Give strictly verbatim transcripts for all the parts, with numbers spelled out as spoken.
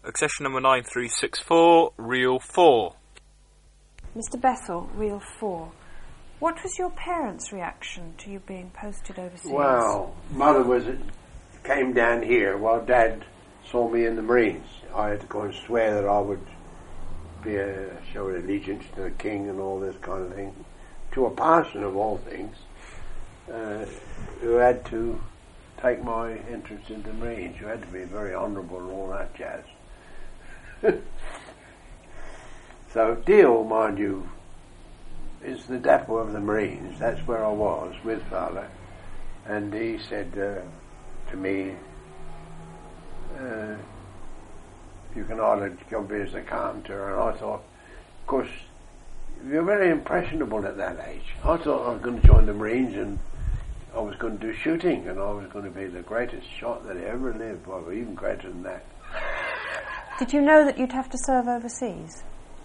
Accession number nine three six four, reel four. Mister Bethel, reel four. What was your parents' reaction to you being posted overseas? Well, Mother was came down here while Dad saw me in the Marines. I had to go and swear that I would be a, show allegiance to the King and all this kind of thing, to a parson of all things, uh, who had to take my entrance into the Marines. You had to be very honourable and all that jazz. So Deal, mind you, is the depot of the Marines. That's where I was with Father, and he said uh, to me, uh, you can either go be as a carpenter. And I thought, of course, you're very impressionable at that age. I thought I was going to join the Marines and I was going to do shooting, and I was going to be the greatest shot that ever lived, well, even greater than that. Did you know that you'd have to serve overseas?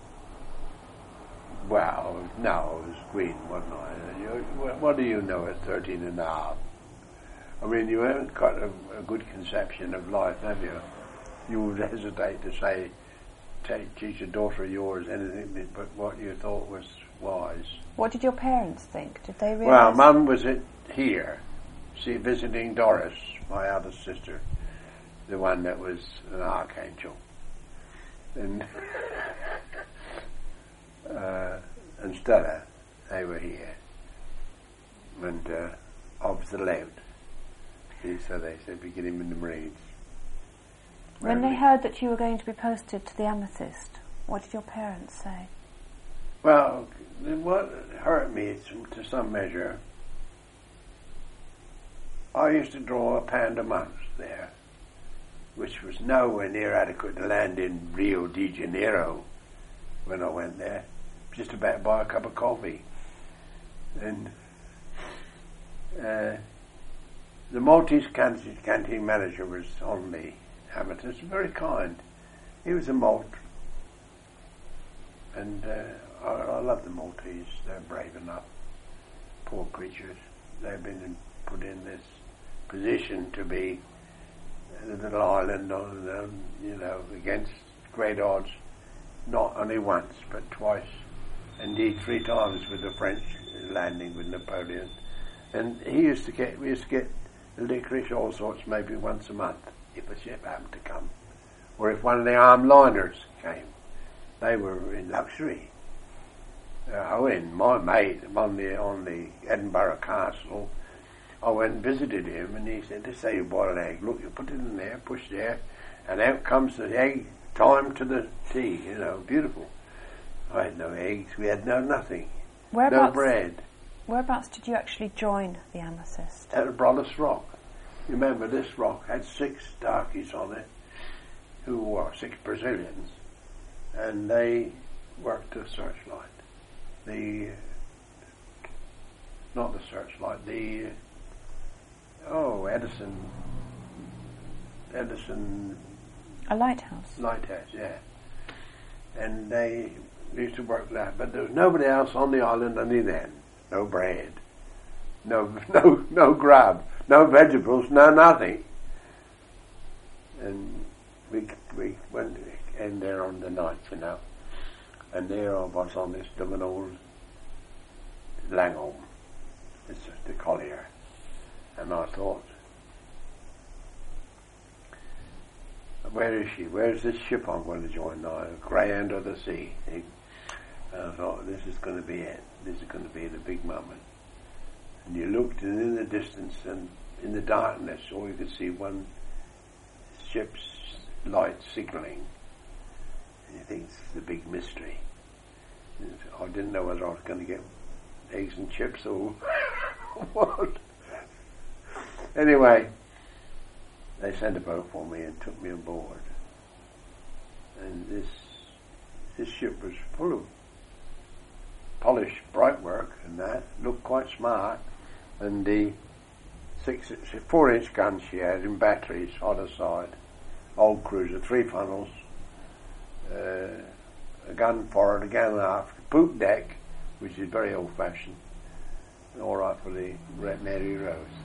Well, no, I was green, wasn't I? You, what do you know at thirteen and a half? I mean, you haven't got a, a good conception of life, have you? You would hesitate to say, take, teach a daughter of yours anything but what you thought was wise. What did your parents think? Did they realise? Well, Mum was at here, see, visiting Doris, my eldest sister, the one that was an archangel. And uh, and Stella, they were here. And uh, I was allowed. See, so they said, we get him in the Marines. When Really. they heard that you were going to be posted to the Amethyst, what did your parents say? Well, what hurt me to some measure, I used to draw a pound a month there, which was nowhere near adequate to land in Rio de Janeiro when I went there. Just about buy a cup of coffee. And uh, the Maltese canteen, canteen manager was on the Amethyst, very kind. He was a Malt. And uh, I, I love the Maltese. They're brave enough. Poor creatures. They've been in, put in this position to be a little island on, um, you know, against great odds, not only once, but twice, indeed three times with the French landing with Napoleon. And he used to get, we used to get licorice, all sorts, maybe once a month, if a ship happened to come. Or if one of the armed liners came. They were in luxury. Uh, Owen, my mate, on the, on the Edinburgh Castle, I went and visited him, and he said, let's say you boil an egg. Look, you put it in there, push there, and out comes the egg, time to the tea, you know, beautiful. I had no eggs, we had no nothing, Whereabouts, no bread. Whereabouts did you actually join the Amethyst? At Brollis Rock. Remember, this rock had six darkies on it, who were six Brazilians, and they worked the searchlight. The, not the searchlight, the, oh, Edison, Edison... A lighthouse? Lighthouse, yeah. And they used to work that, but there was nobody else on the island only then. No bread, no, no, no grub, no vegetables, no nothing. And we we went in there on the night, you know, and there I was on this dumb old Langholm, it's the collier, and I thought, where is she? Where's this ship I'm going to join now? Grey End of the Sea. And I thought, this is going to be it. This is going to be the big moment. And you looked, and in the distance, and in the darkness, all you could see one ship's light signalling. And you think, this is the big mystery. And I didn't know whether I was going to get eggs and chips or what. Anyway, they sent a boat for me and took me on board. And this this ship was full of polished bright work and that, looked quite smart. And the six, four inch guns she had in batteries, either side, old cruiser, three funnels, uh, a gun forward, a gun aft, poop deck, which is very old fashioned, all right for the Mary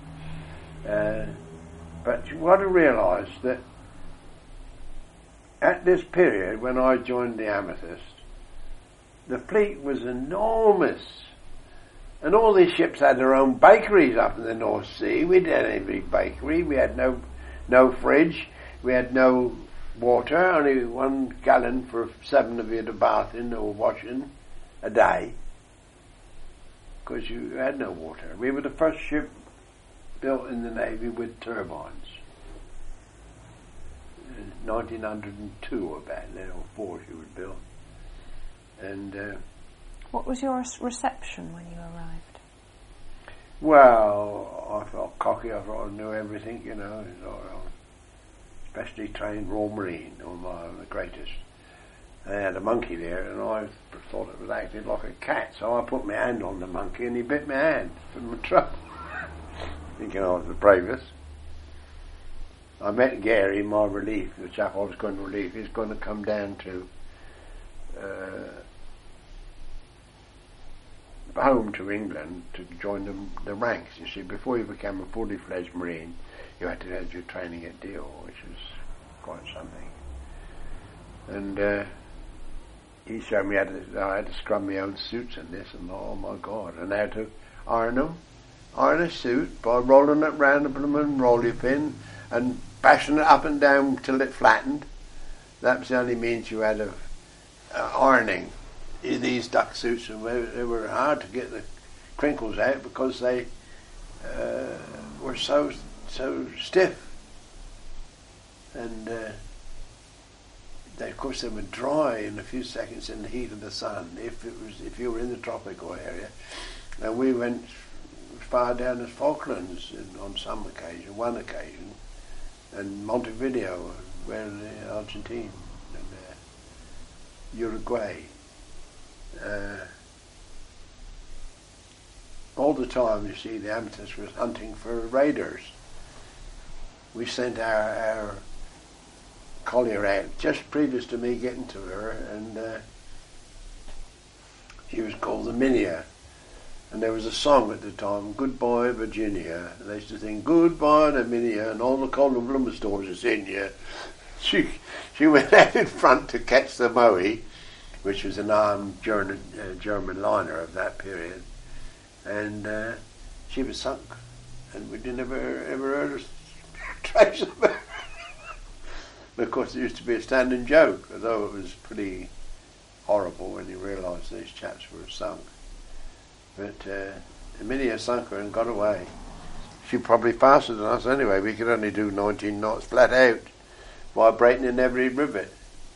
Rose. Uh, But you want to realise that at at this period, when I joined the Amethyst, the fleet was enormous. And all these ships had their own bakeries up in the North Sea. We didn't have any big bakery. We had no no fridge. We had no water. Only one gallon for seven of you to bath in or wash in a day. Because you had no water. We were the first ship built in the Navy with turbines. In nineteen oh two or about, then, or four she was built. And... Uh, what was your reception when you arrived? Well, I felt cocky. I thought I knew everything, you know. Especially trained Royal Marine, on my the greatest. They had a monkey there, and I thought it was acting like a cat. So I put my hand on the monkey, and he bit my hand for my trouble, thinking I was the bravest. I met Gary, my relief, the chap I was going to relieve. He's going to come down to. Uh, home to England to join the, the ranks. You see, before you became a fully fledged Marine, you had to have your training at Deal, which was quite something. And uh, he showed me how to, I had to scrub my own suits and this and oh my God, and how to iron them, iron a suit by rolling it round the blooming rolly pin and bashing it up and down till it flattened. That was the only means you had of uh, ironing these duck suits, and they were hard to get the crinkles out because they uh, were so so stiff, and uh, they, of course they would dry in a few seconds in the heat of the sun if it was if you were in the tropical area. And we went far down as Falklands in, on some occasion, one occasion, and Montevideo, where in Argentina and uh, Uruguay. Uh, all the time, you see, the Amethyst was hunting for raiders. We sent our, our collier out just previous to me getting to her, and uh, she was called the Minia. And there was a song at the time, Goodbye Virginia. And they used to sing, Goodbye to Minia, and all the cold and bloomer stores is in you. She, she went out in front to catch the Moe, which was an armed German, uh, German liner of that period, and uh, she was sunk, and we didn't ever ever heard a trace of her. But of course, it used to be a standing joke, although it was pretty horrible when you realised these chaps were sunk. But uh, Emilia sunk her and got away. She probably faster than us anyway. We could only do nineteen knots flat out, vibrating in every rivet.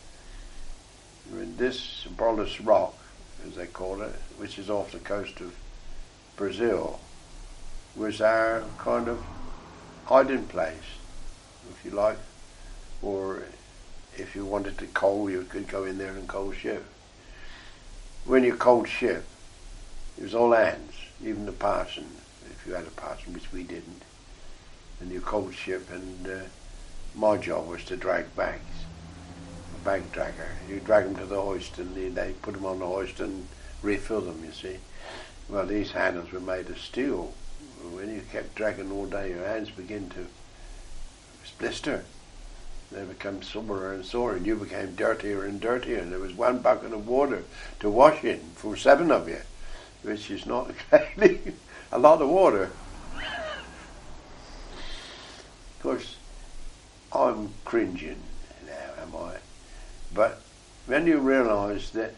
This Bolas Rock, as they call it, which is off the coast of Brazil, was our kind of hiding place, if you like. Or if you wanted to coal, you could go in there and coal ship. When you coaled ship, it was all hands, even the parson, if you had a parson, which we didn't. And you coaled ship, and uh, my job was to drag bags. Bag dragger. You drag them to the hoist, and they, they put them on the hoist and refill them, you see. Well, these handles were made of steel. When you kept dragging all day, your hands begin to blister. They become sorer and sorer, and you became dirtier and dirtier, and there was one bucket of water to wash in for seven of you, which is not exactly a lot of water. Of course, I'm cringing now, am I? But when you realise that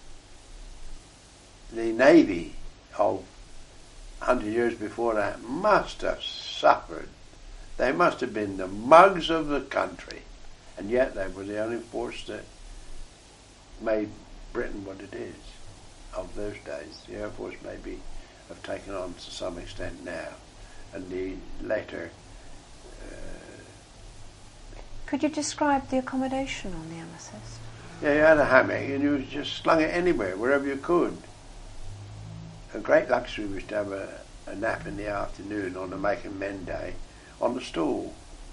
the Navy of one hundred years before that must have suffered, they must have been the mugs of the country, and yet they were the only force that made Britain what it is of those days. The Air Force maybe have taken on to some extent now, and the later. Could you describe the accommodation on the Amethyst? Yeah, you had a hammock and you just slung it anywhere, wherever you could. A great luxury was to have a, a nap in the afternoon on a making men day on the stool.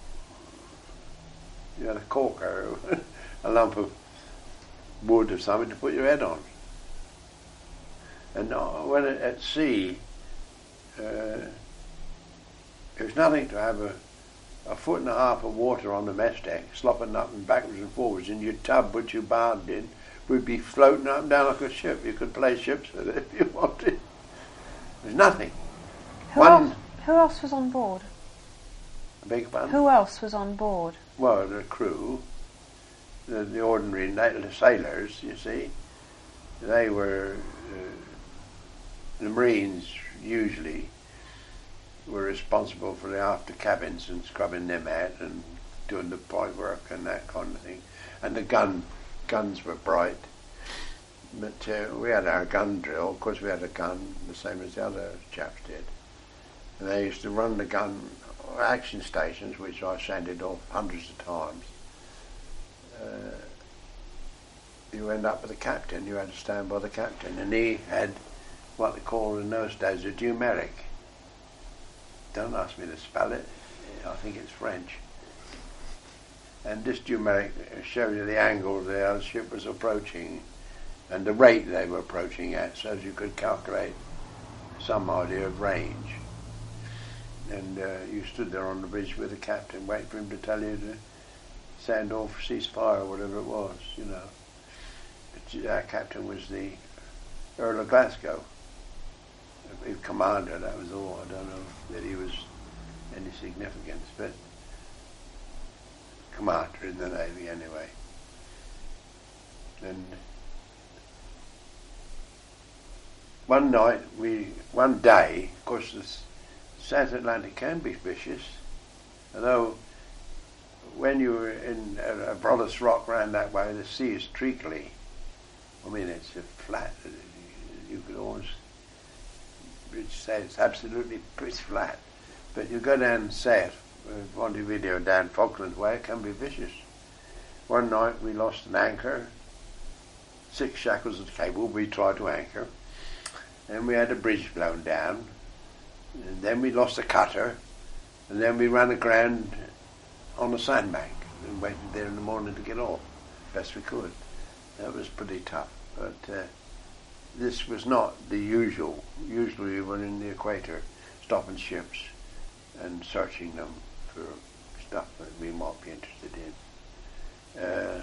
You had a corker, a lump of wood or something to put your head on. And uh, when it, at sea, uh, it was nothing to have a a foot and a half of water on the mess deck, slopping up and backwards and forwards, and your tub, which you bathed in, would be floating up and down like a ship. You could play ships with it if you wanted. There's nothing. Who, One, else, who else was on board? a big one. Who else was on board? Well, the crew, the, the ordinary the sailors, you see, they were, uh, the Marines usually were responsible for the after cabins and scrubbing them out and doing the pipe work and that kind of thing. And the gun, guns were bright. But uh, we had our gun drill. Of course we had a gun the same as the other chaps did. And they used to run the gun action stations, which I sanded off hundreds of times. Uh, you end up with a captain. You had to stand by the captain. And he had what they called in those days a Dumeric. Don't ask me to spell it. I think it's French. And this Dumeric showed you the angle the other ship was approaching and the rate they were approaching at, so as you could calculate some idea of range. And uh, you stood there on the bridge with the captain, waiting for him to tell you to sand off, cease fire, or whatever it was, you know. But our captain was the Earl of Glasgow. He was commander, that was all. I don't know that he was any significance, but commander in the Navy anyway. And one night, we, one day, of course the South Atlantic can be vicious, although when you were in a, a Brothers Rock round that way, the sea is treacly. I mean, it's a flat, you could always say it's absolutely pitch flat. But you go down south, Montevideo down Falkland Way, it can be vicious. One night we lost an anchor, six shackles of cable, we tried to anchor, and we had a bridge blown down, and then we lost a cutter, and then we ran aground on a sandbank and waited there in the morning to get off, best we could. That was pretty tough, but uh, this was not the usual. Usually we were in the equator, stopping ships and searching them for stuff that we might be interested in. Uh,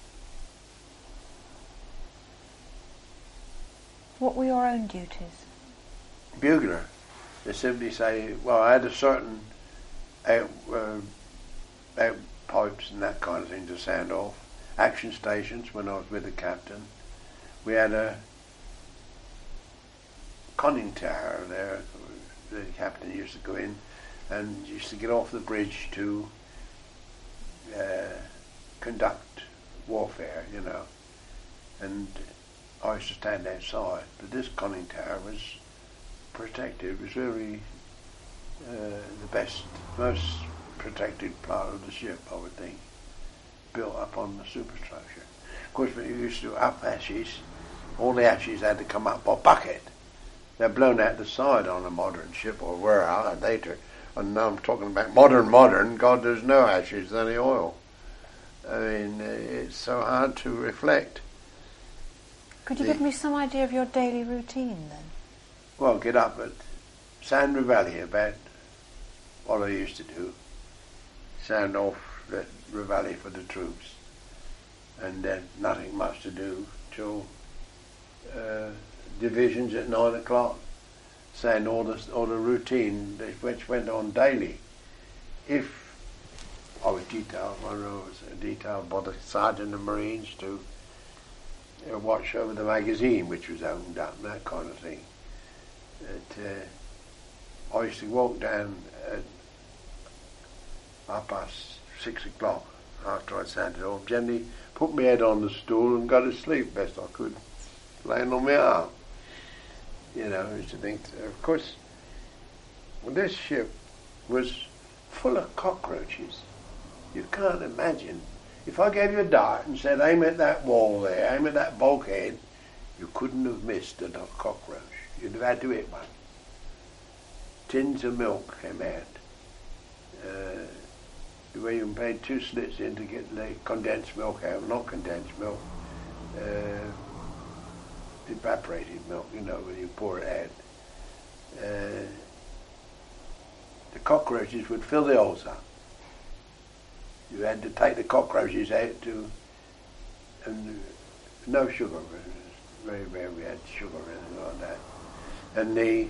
What were your own duties? Bugler. They simply say, well, I had a certain out, uh, out pipes and that kind of thing to sand off. Action stations when I was with the captain. We had a conning tower there. The captain used to go in and used to get off the bridge to uh, conduct warfare, you know. And I used to stand outside, but this conning tower was protected. It was really uh, the best, most protected part of the ship, I would think, built up on the superstructure. Of course, when you used to up ashes, all the ashes had to come up by bucket. They're blown out the side on a modern ship, or were out later. And now I'm talking about modern, modern. God, there's no ashes, any oil. I mean, it's so hard to reflect. Could you the, give me some idea of your daily routine then? Well, get up at San Reveille about what I used to do. Sound off the Reveille for the troops. And then nothing much to do till uh, divisions at nine o'clock. Saying all the, all the routine which went on daily. If I was detailed, I was detailed by the Sergeant of Marines to uh, watch over the magazine which was opened up and that kind of thing. It, uh, I used to walk down at half past six o'clock after I'd sanded off, generally put my head on the stool and go to sleep best I could, laying on my arm. You know, I used to think, of course, well, this ship was full of cockroaches. You can't imagine. If I gave you a dart and said, aim at that wall there, aim at that bulkhead, you couldn't have missed a cockroach. You'd have had to hit one. Tins of milk came out. Uh, where you paid two slits in to get the condensed milk out, not condensed milk. Uh, evaporated milk, you know, when you pour it out. Uh, the cockroaches would fill the holes up. You had to take the cockroaches out to, and no sugar. It was very rare we had sugar or anything like that. And the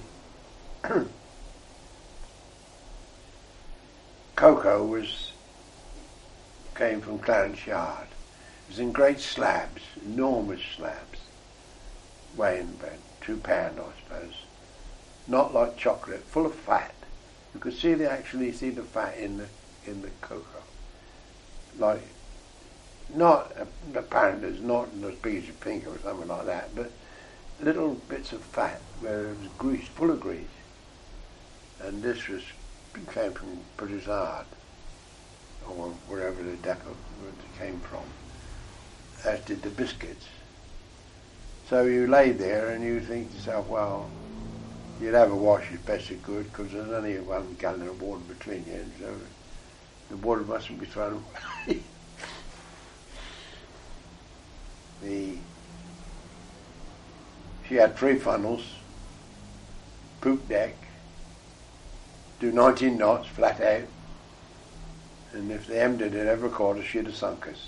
cocoa was came from Clarence Yard. It was in great slabs, enormous slabs, weighing about two pound, I suppose. Not like chocolate, full of fat. You could see the actually see the fat in the in the cocoa. Like, not apparently, it's not as big as your finger or something like that, but little bits of fat where it was grease, full of grease. And this was came from Broussard, or wherever the depot came from, as did the biscuits. So you lay there and you think to yourself, well, you'd have a wash as best you could, because there's only one gallon of water between you, and so the water mustn't be thrown away. the She had three funnels, poop deck, do nineteen knots flat out, and if they emptied it every quarter, she'd have sunk us.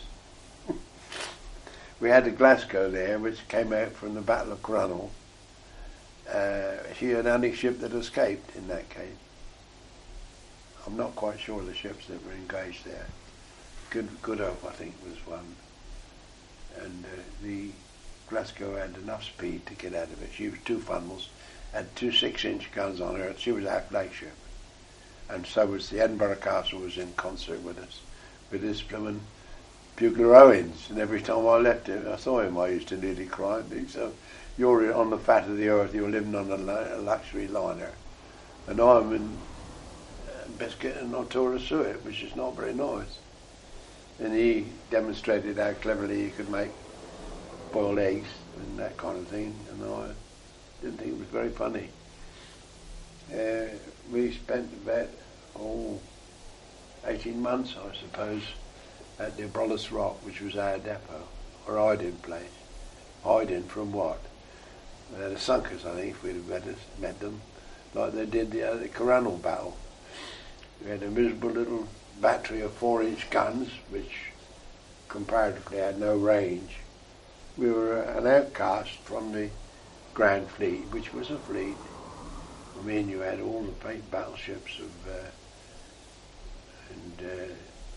We had the Glasgow there, which came out from the Battle of Coronel. Uh, she had the only ship that escaped in that case. I'm not quite sure of the ships that were engaged there. Good, Good Hope, I think, was one. And uh, the Glasgow had enough speed to get out of it. She was two funnels, had two six-inch guns on her. She was our flagship. And so was the Edinburgh Castle was in concert with us, with this blooming Bugler Owens. And every time I left him, I saw him, I used to nearly cry. So, you're on the fat of the earth, you're living on a luxury liner. And I'm in biscuit and Artura suet, which is not very nice. And he demonstrated how cleverly he could make boiled eggs and that kind of thing, and I didn't think it was very funny. Uh, we spent about, oh, eighteen months, I suppose, at the Abrolhos Rock, which was our depot, or hiding place. Hiding from what? They'd have sunk us, I think, if we'd have met, us, met them, like they did the, uh, the Coronel battle. We had a miserable little battery of four-inch guns, which comparatively had no range. We were an outcast from the Grand Fleet, which was a fleet. I mean, you had all the great battleships of, uh, and uh,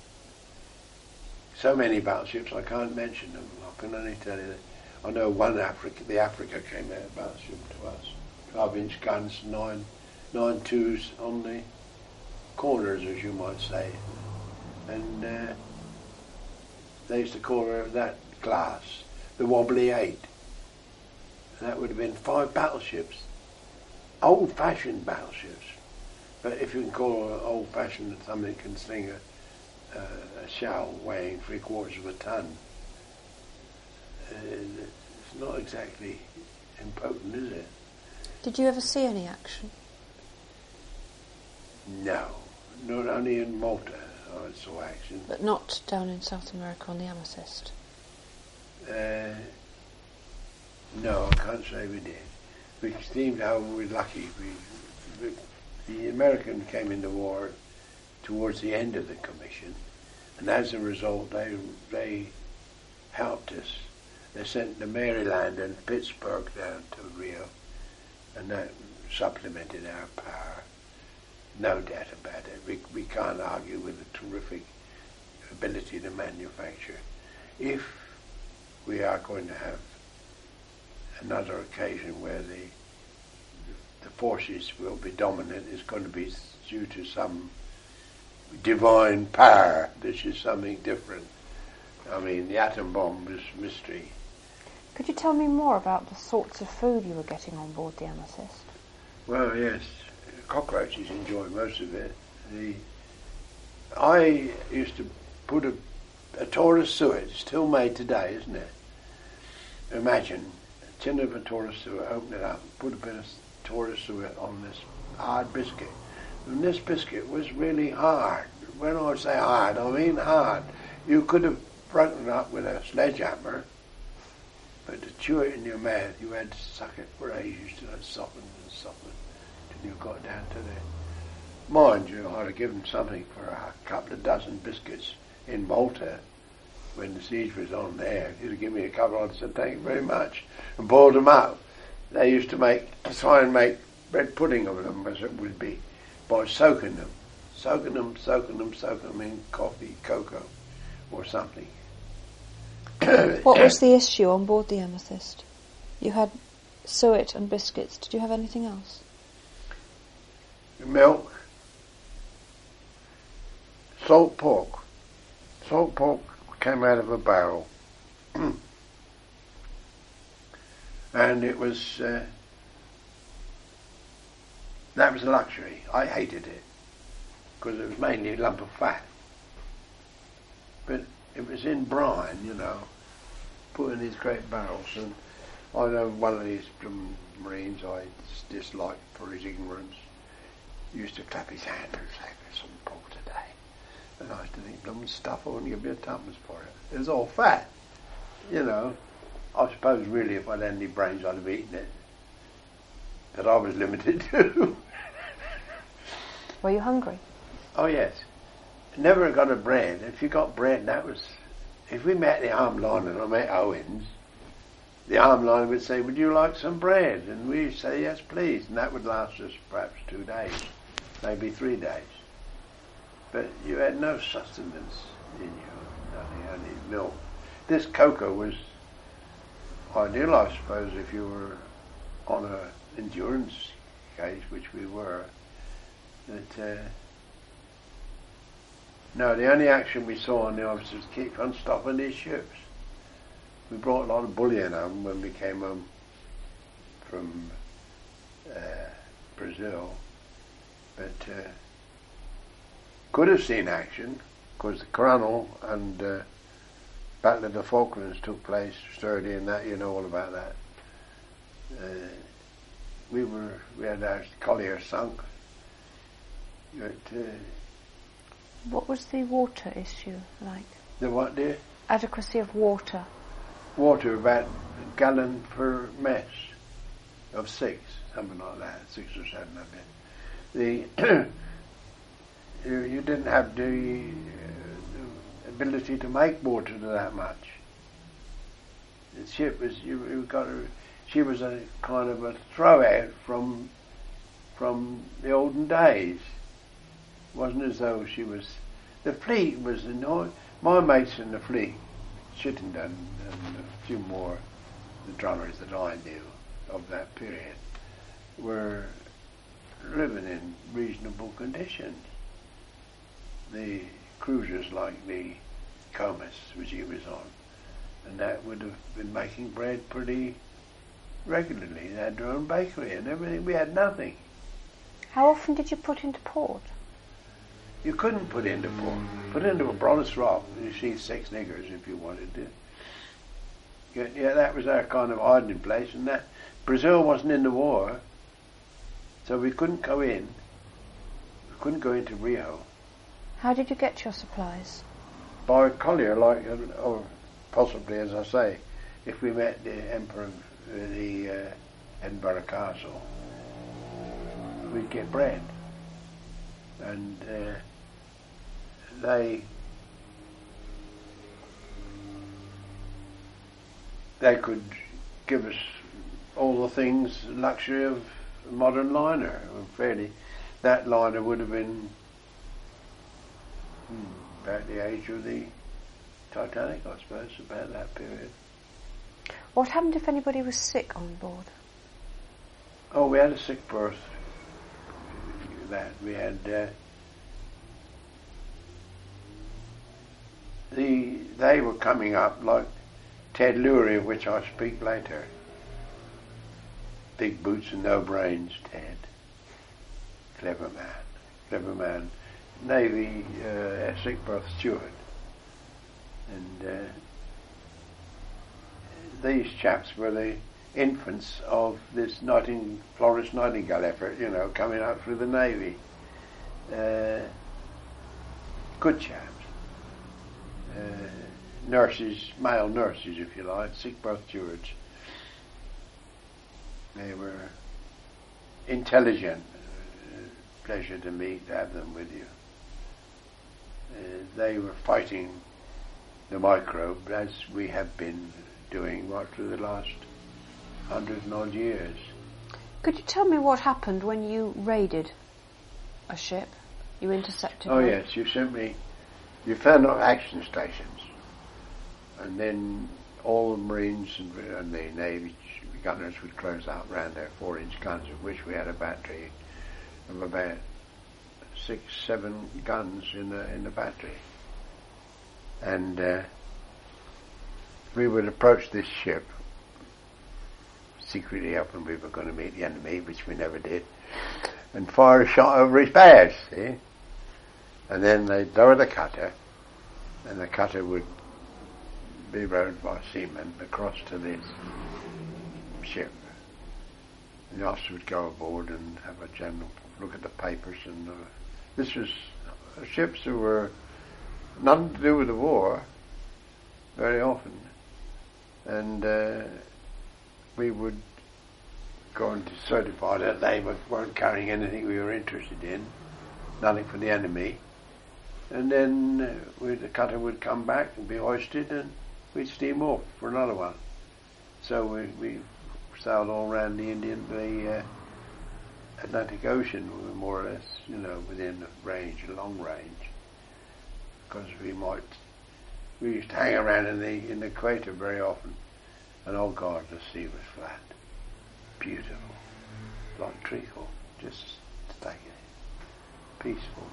so many battleships, I can't mention them. I can only tell you that I know one Africa, the Africa came out battleship to us. twelve-inch guns, nine, nine twos on the corners, as you might say. And uh, they used to call her that class the Wobbly Eight. And that would have been five battleships, old-fashioned battleships. But if you can call it old-fashioned, something that can sling a, uh, a shell weighing three quarters of a ton, uh, it's not exactly impotent, is it? Did you ever see any action? No, not only in Malta I saw action. But not down in South America on the Amethyst? Uh, no, I can't say we did. We seemed how we were lucky. We, we, the Americans came into war towards the end of the commission, and as a result, they they helped us. They sent the Maryland and Pittsburgh down to Rio, and that supplemented our power. No doubt about it. We we can't argue with the terrific ability to manufacture. If we are going to have another occasion where the the forces will be dominant, it's going to be due to some divine power. This is something different. I mean, the atom bomb is mystery. Could you tell me more about the sorts of food you were getting on board the Amethyst? Well, yes, cockroaches enjoy most of it. The I used to put a, a Taurus suet, still made today, isn't it? Imagine a tin of a Taurus suet, open it up, put a bit of Taurus suet on this hard biscuit. And this biscuit was really hard. When I say hard, I mean hard. You could have broken it up with a sledgehammer, but to chew it in your mouth, you had to suck it for ages till it softened and softened till you got down to the... Mind you, I'd have given something for a couple of dozen biscuits in Malta, when the siege was on there, he'd have given me a couple of, I said, thank you very much, and boiled them up. They used to make, try and make bread pudding of them, as it would be, by soaking them. Soaking them, soaking them, soaking them in coffee, cocoa, or something. What was the issue on board the Amethyst? You had suet and biscuits. Did you have anything else? Milk, salt pork. Salt pork came out of a barrel. And it was, uh, that was a luxury. I hated it, because it was mainly a lump of fat. But it was in brine, you know, put in these great barrels. And I know one of these um, Marines I disliked for his ignorance used to clap his hand and say, "There's some pork today." And I used to think, "Blooming stuff, I wouldn't give you a tuppence for it." It was all fat, you know. I suppose really if I'd had any brains I'd have eaten it. But I was limited to. Were you hungry? Oh yes. Never got a bread. If you got bread, that was... If we met the arm line and I met Owens, the arm line would say, "Would you like some bread?" And we'd say, "Yes, please." And that would last us perhaps two days, maybe three days. But you had no sustenance in you, nothing, only milk. This cocoa was ideal, I suppose, if you were on an endurance case, which we were. That, uh, no, the only action we saw on the officers keep on stopping these ships. We brought a lot of bullion home when we came home from uh, Brazil, but uh, could have seen action, because the Coronel and uh, Battle of the Falklands took place, Sturdy and that, you know all about that. Uh, we were, we had our collier sunk. But, uh, What was the water issue like? the what, dear? Adequacy of water. Water about a gallon per mess of six, something like that, six or seven of it. The you, you didn't have the, uh, the ability to make water to that much. The ship was you, you got a, she was a kind of a throw-out from from the olden days. It wasn't as though she was. The fleet was annoying. My mates in the fleet, Chittenden and a few more, the drummers that I knew of that period, were living in reasonable conditions. The cruisers like the Comus, which he was on, and that would have been making bread pretty regularly. They had their own bakery and everything. We had nothing. How often did you put into port? You couldn't put into port. Put into a Broadus Rock, you see six niggers if you wanted to. Yeah, yeah, that was our kind of hiding place, and that Brazil wasn't in the war, so we couldn't go in. We couldn't go into Rio. How did you get your supplies? By a collier, like, or possibly, as I say, if we met the Emperor of the uh, Edinburgh Castle, we'd get bread. And uh, they they could give us all the things, luxury of a modern liner. Fairly, that liner would have been hmm, about the age of the Titanic, I suppose, about that period. What happened if anybody was sick on board? Oh, we had a sick berth. That we had uh, the they were coming up like Ted Lurie, of which I speak later. Big boots and no brains, Ted. Clever man, clever man. Navy uh, sick berth steward, and uh, these chaps were the infants of this Nighting- Florence Nightingale effort, you know, coming out through the Navy. Uh, good chaps. Uh, nurses, male nurses, if you like, sick berth stewards. They were intelligent. Uh, pleasure to meet, to have them with you. they were fighting the microbe as we have been doing right through the last hundred and odd years. Could you tell me what happened when you raided a ship? You intercepted Oh one? yes, you simply, you found out action stations, and then all the Marines and, and the Navy gunners would close out round their four-inch guns, of which we had a battery of about six, seven guns in the in the battery, and uh, we would approach this ship secretly, hoping we were going to meet the enemy, which we never did, and fire a shot over his bows, see? And then they'd lower the cutter, and the cutter would be rowed by seamen across to this ship. And the officer would go aboard and have a general look at the papers, and uh, this was uh, ships that were nothing to do with the war very often, and uh, we would go and certify that they weren't carrying anything we were interested in, nothing for the enemy, and then uh, we, the cutter would come back and be hoisted, and we'd steam off for another one. So we, we sailed all around the Indian, the uh, Atlantic Ocean, we were more or less, you know, within the range, long range, because we might, we used to hang around in the in the equator very often, and oh God, the sea was flat, beautiful, like treacle, just stagnant, peaceful.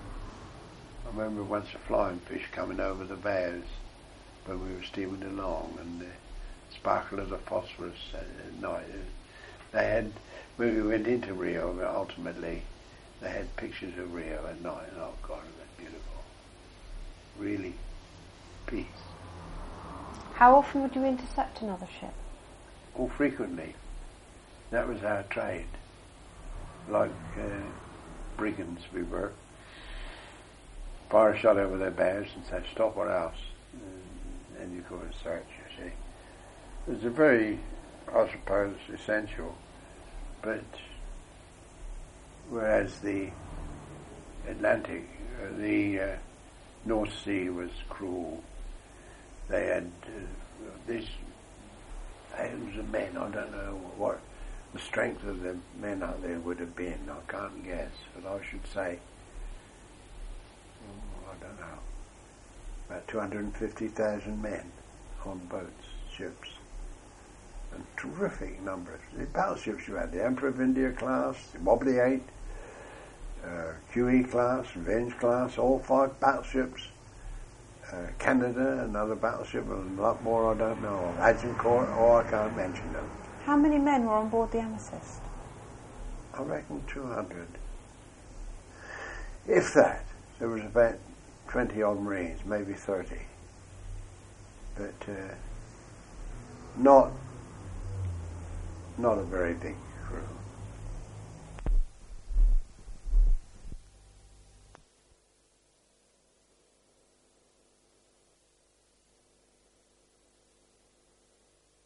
I remember once a flying fish coming over the bows when we were steaming along, and the sparkle of the phosphorus at night. They had, when we went into Rio, ultimately, they had pictures of Rio at night, and oh God, it was beautiful. Really, peace. How often would you intercept another ship? Oh, frequently. That was our trade. Like uh, brigands we were. Fire a shot over their bows and say, stop or else. And, and you go and search, you see. It's a very, I suppose, essential, but whereas the Atlantic, uh, the uh, North Sea was cruel, they had uh, these thousands of men. I don't know what the strength of the men out there would have been. I can't guess, but I should say, oh, I don't know, about two hundred fifty thousand men on boats, ships. And terrific numbers. The battleships you had, the Emperor of India class, the Wobbly eight, uh, Q E class, Revenge class, all five battleships. Uh, Canada, another battleship, and a lot more I don't know. Agincourt, oh, I can't mention them. How many men were on board the Amethyst? I reckon two hundred. If that. There was about twenty odd Marines, maybe thirty. But uh, not Not a very big crew.